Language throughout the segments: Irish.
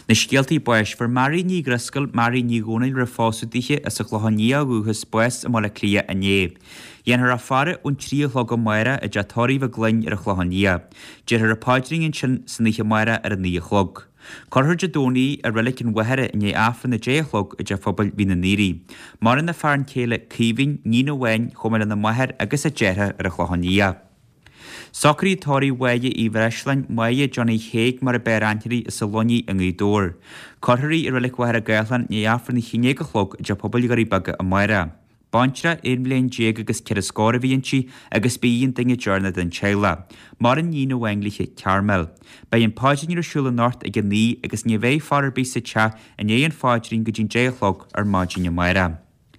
Na scialtaí buis for marí ní grysgol marí ní gúnail ra fásútaiche as a chlochaní agúchas buis a mala clia a né. Dhéanaar a fara ún trí chlog go maira a deatóirí bh glein ar a chlochaní. Déar a páidring in sin san nícha maira ar a ní chlog. Corthir de dónaí a rilicin wahere in é afran na déchlog a de phobal bí na níri. Mar in na fearn céile cíbhín ní na bhain chumil na maithir agus a déthe ar a chlochaní. Socraí tóirí waige í bhreislein maige Johnny Haig mar a berantirí is a loní in dór. Corthirí ar rilik wahere a gaithlan ní afran na chiné go chlog de phobal garí baga a maira. Bantra éimléon déag agus ceir a scóra bhíonn agus bíon dinge dearna den teile. Mar an ní na bhaingliche cearmel. Ba an páidín ar siúla nort ag an ní agus ní bhéh far bí sa te a néon fáidrín go dtín déchlog ar máidín maira.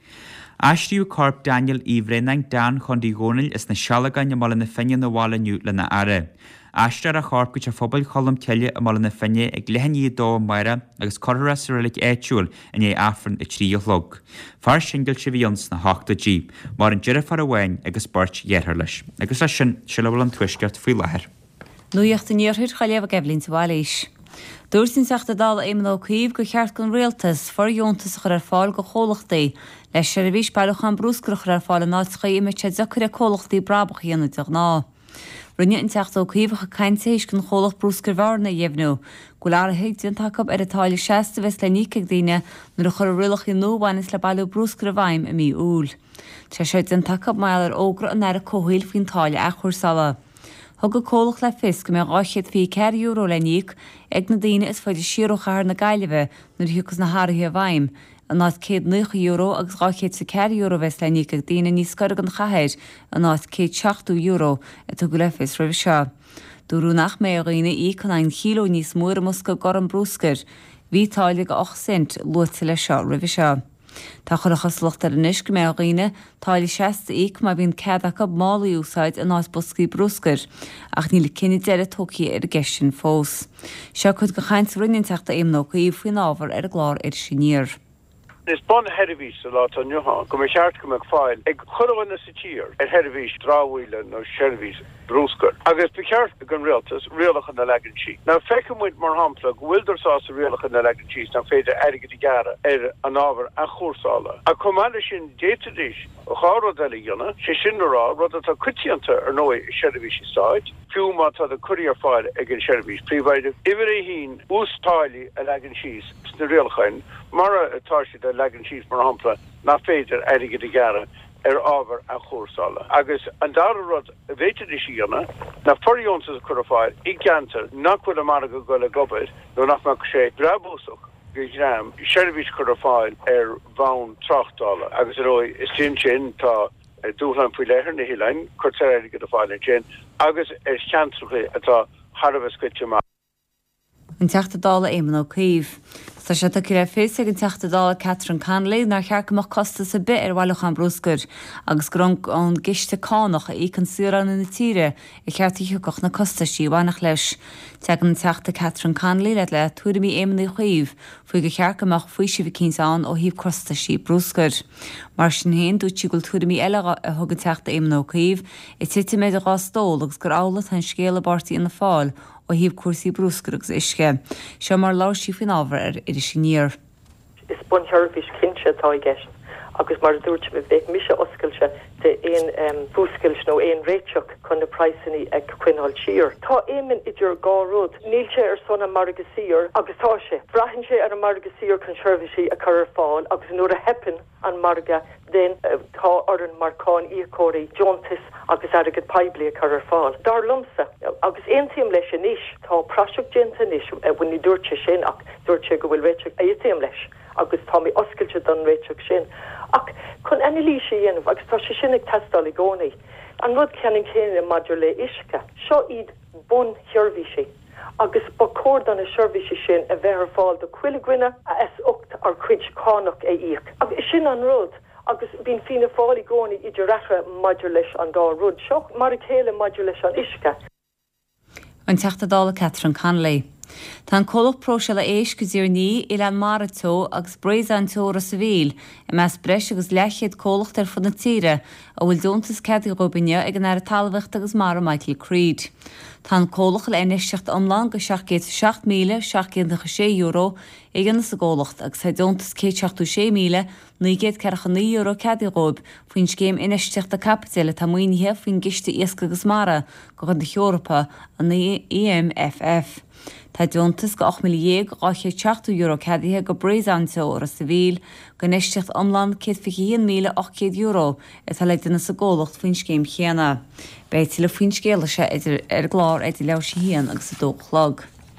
Aistríú corp Daniel Ivrenang Dan chundí gónail is na sealagan na mala na finne na bhála nniu le na ara. Aistar a chorp go te phobal cholam teile a mala na finne ag lehanní dó maira agus corthra sa rilik éitiúil in é afran i tríolog. Far singil si bhíons na 8G, mar an deire far a bhain agus bort dhéarthar leis. Agus leis sin se le bhfuil an tuisceart faoi láthair. Nuíocht a níorthir chaléh geblín sa bháilís. Dúirsin seachta dal éman ó cíomh go cheart gon réaltas for jóntas chur ar fáil go cholachtaí leis sé a bhís bailachan brúscrach ar fáil an áitcha imime sé zacur a cholachtaí brabach dhéanúteach ná. Rinne an teachta ó cíomh a caintéis gon cholach brúscar bharna dhéhnú, go lear a héag díon takeab ar a táile 60 bheits le nícaigh daine nuair a chur a rialach i nóhhainnis le bailú brúscar a bhaim a mí úl. Tá sé díon takeab maiall ar ógra an air a cóhail faoin táile a chursala. Thug a cólach le fis go mé gáisiad fí €4 le níic ag na daine is fáidir siúrachar na gaiileh nuair thugus na háirithe a bhaim. An náid €9 agus gáisiad sa €4 bheits le níic ag daine níos scoir an chahéir an náid €7 a tu go le fis roimh seo. Dúrú nach mé a riine í chun ein chilo níos mór musca gar an brúscar, hí táile go 8 cent luata le seo roimh seo. Tá chulachas lucht ar an isc mé a riine táile 60 íc má bhíon ceadacha málaí úsáid an nás buscaí brúscar, ach níle cinine deire tócií ar a gceistin fós. Seo chud go chaint rinnein teachta éimnócha í faoin ábhar ar a glár ar siníir. Is bon hervís a lá an Johan go seart go meg fáil ag chohna sa tír ar hervís ráhhuiile nó servís brúscar. Agus beart gan réaltas réalachan na legan sí. Na fechamid mar hampla bhfuildar sá a réalachan na legan sí na féidir aige i gara ar an ábhar a chósála. A comáile sin détadís ó chárá eile dionna sé sinrá rud atá cuitianta ar nó servís sáid. Fiúma tá a cuiir fáil ag an servís príomhaide. Iver é hín ústáili a legan síos na réalchain mar atá si a legan síos mar hampla na féidir aige i gara ar ábhar a chósála. Agus an dar rud a bhéidir is síonna na forjónsas chuáil I gantar nachfuil a mar go le gobid nó nach me sé drabúsach gram sérvís chuáil ar bhain trachtála. Agus roi is sin tá dúhan fao léir na hilein chuir go fáil sin agus is cheantracha atá Harbh scuite má. An teachtadála éman ó cíomh. Tá sé tá cur fés ag an teachtadála Catherine Conley nar chearcamach costa sa bit ar bhailachan brúscar agus grong an giste cánach a íchan suúran na tíre I cheartíthe goch na costa sí bhainach leis. Teag an teachta Catherine Conley le tuairimí éman í chuomh faoi go chearcamach faoi si bh cínsán ó híomh costa sí brúscar. Mar sin héin dút si goil tuairimí eile a thug an teachta éman ó cíomh I tite méid a gástóil agus gur ála an scéala bartaí in na fáil ó híomh cuasaí brúscar agus isce. Seo mar lá sí fin ábhar ar idir siníir. Is bun thurfis cinse atá I gceist, agus mar dúirt bh bheith mise oscailte de éon búscailt nó éon réiteach chun na praisinaí ag cuinháil tír. Tá éimean idir gá rud, níl sé ar sonna marga sír agus tá sé. Braithn sé ar a marga sír chun seirbhísí a chur fáil agus nuair a hepan an marga den tá ar an marcáin ícóirí Jontas agus agad peibli a chur fáil. Dar lumsa agus éontíim leis a níis tá praseach dénta níis bhain ní dúirte sin ach dúirte go bhfuil réiteach éontíim leis agus tá mí oscailte don réiteach sin. Ach chun any lí sé dhéanamh agus tá sé sin ag testáil I gcónaí. An rud ceann céine maidir le isce. Seo iad bun thiormhísí. Agus ba cór an a seirbhísí sin a bheith fáil do cuilighuine a S8 ar cuid cánach é íoc. Agus sin an rud agus bín fina fáil I gcónaí idir reithre maidir leis an dá rud. Seo mar a chéile maidir leis an isce. An teachtadála Catherine Conley. Tá colch próse le éis go dtír ní Ilan Marató agus Bréan tóra sa bhíl I meas breis agus lechiad cólacht ar fud na tíre a bhfuil dúntas cedi robinne ag an ar talhacht agus mar Michael Creed. Tá cólach le inisteach omlan go 7,700 euro ag an sa ggólacht agus sa dúntas 7,600 €9 euro cedi rob faoin céim inisteach a capital tá muoinethe faoin giste iasca agus mara go an de Europa an EMFF. Tá dúntas go 8,800 euro cadithe go Bréan tóra sa bhíl go inisteach omlan 1,800 euro is tá le duna sa ggólacht faoin céim chéana. Beit le faoin scéala se ar glár idir le sé hían agus sa dóchlog.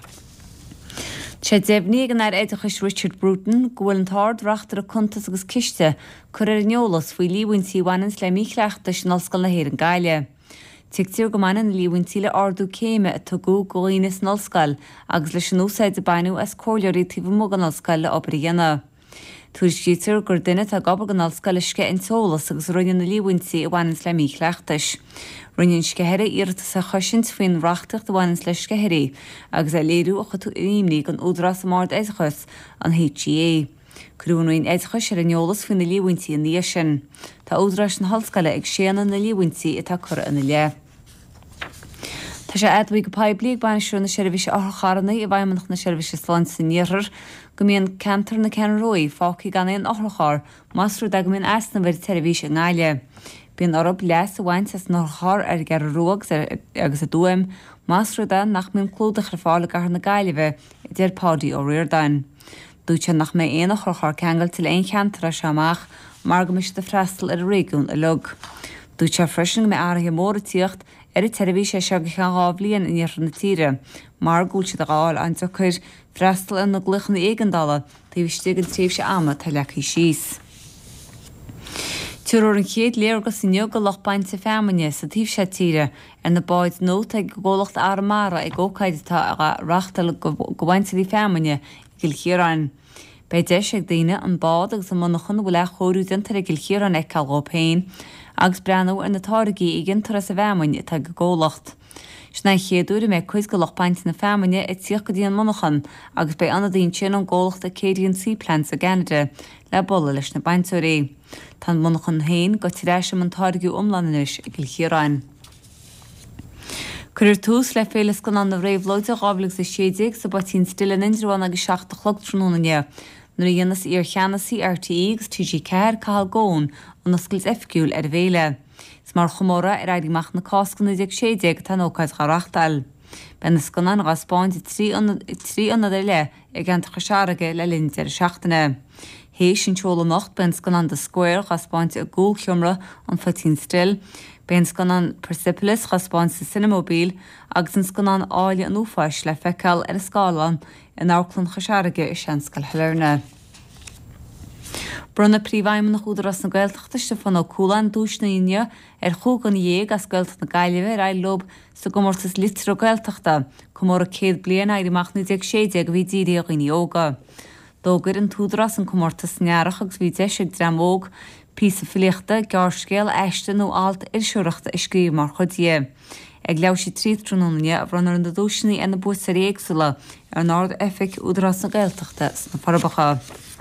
Sé dební an ar éidechas Richard Bruton gohfuil an tard reachtar a contas agus ciste chur ar neolalas faoi líhaintí bhainins le míchleachtas an ollscoil na hÉir an Gaile. Tigtír go manan líhaintí le ardú céime a tugú goínas an ollscoil agus leis an úsáid a bainú as cóileirí tíomh mó an ollscoil le obair dhéana. Tuaistítear gur duine a gabhar an ollscoil isce an tólas agus roinne na líhaintí a bhainins le míchleachtas. Rinneann scehéire iarta sa choisint faoin reachtacht bhainins le scehéirí agus a léirú a chutú imní an údras mard éidechas an HGA. Crúnaíon éidechas ar an neolalas faoin na líhaintí a níos sin. Tá údras an hallscoile ag séanana na líhaintí atá chur ina le. Tá sé admhaí go pablií bainisiú na seirbhíse áthcharanna I bhaimimeach na seirbhíse sláinte sa níothar go mbíonn cantar na ceanróí fácaí gan éon áthchar masrú de go mbíonn easna bhir televís an Gaile. Bíonn orb leas a bhaint as náthchar ar gar ruach agus a dúim masrú de nach mbíonn clúdach ar fála gar na Gaileheh I dtír pádaí ó Riordan. Dúite nach mé éana chorchar ceangail til éon cheantar seamach mar go mis de freistal ar a réún a lug. Dúite freisin mé áirithe móra tíocht ar I televís se go cheangábhlíonn in ar na tíre, mar gúil si a gáil an chuir freistal in na gluchan éigandala tá bhí stigad tríomh se ama tá lechaí síos. Tuair an chéad léargus in neo go lochbaint sa feminine sa tíobh sé tíre ar na báid nóta ag ggólacht armara ag ócaidetá a reachtal go bhaintí feminine Gilchéireann. Bei deis ag daine an bád agus an monachan bhfuil le chóirú dintar ag Gilchéireann ag Calgópéin agus breanú ar na táirgaí I gintar sa bheamain tá go ggólacht. Sna chéadúir mé chuis go lochbaint na feminine ag tíoch go dtíon monachan agus bei anna daon sin an ggólacht a Canadian Seaplants a Canada le bolla leis na baintúirí. Tá monachan hain go tíréis an táirgiú omlanis ag Gilchéireann. Cuir tús le félas gan an na réomhlóide a gábhlah sa séideag sa batín still an indraháin agus 7 chlog trónúnaine. Nuair a dhéanas ar cheanasí RTE agus TG Ceir Cathal Gón an oscailt FQL ar bhéile. Is mar chomóra ar aidigach na cáscan ag séideag tá ócaid charachtal. Ben is gan an gaspáint trí anna le ag an chasearaige le lint ar seachtainna. Héis sin teola nacht ben gan an de square gaspáint a gúil cheomra an fatín still. Ben gan an Persepolis gaspáint sa cinemobíl agus an gan an áile an úfáis le feiceáil ar a scálan in áclann chasearaige I seanscail heilirne. Brunna príomhhaim nach údras na Gaeltachtaiste fan ó cúlan dúis na Ine ar chúgan dhéag as Gaeltacht na Gaileheh ar lob sa gomórtas litre Gaeltachta, cumór a céad blian airimach na 16 bhí dírí a ghoine óga. Dógur an túdras an cumórtas nearach agus bhí deisig dramóg písa filiachta gearscéal eiste nó alt siúireachta I scríomh mar chodie. Ag leabh sí trí trónúnaine a bhrannar an na dúisinaí ar na busa réagsúla ar nád effic údras na Gaeltachta na Farbacha.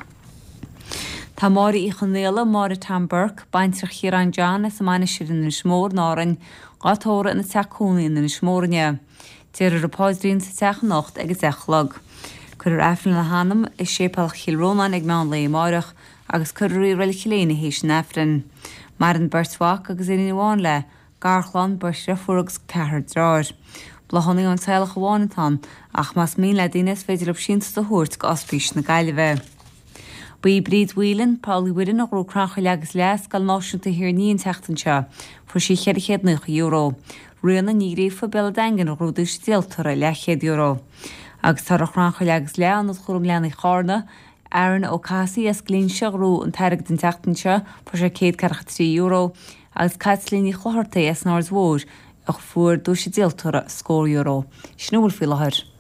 Tá mári I chanéala mári Tamburk, baintir Chiaran John is amana siad in smór nárain, gátóra in na teachúnaí in na smórne. Tíar a rapáidrín sa teach nacht ag a techlog. Cuir eflin na hanam is sépal Chilrónan ag meán le máireach agus cuirí riile chiléine hééis nefrin. Mar an bertfach agus in bháin le, garchlan bursre fugus cethir dráir. Blahannaí an teilech bháinatán ach mas mí le daine féidir op sínta do thuirt go ospís na Gaileheh. Bhí bríd bhuileann Paulaí Whirin a ró cracha legus leas gal náisiúnta hir níon teachtainse fu sí €100. Rianna ní réfa bela dangan a rúdúis díaltar a €100. Agus tar a chracha legus le an chum leanna chána, Aaron ó Cassie as glínse rú an teireg den teachtainse fu sé €143, agus caiitlíní chóharta as náir mhór ach fuair dúis díaltar a €100. Snúil fi láthir.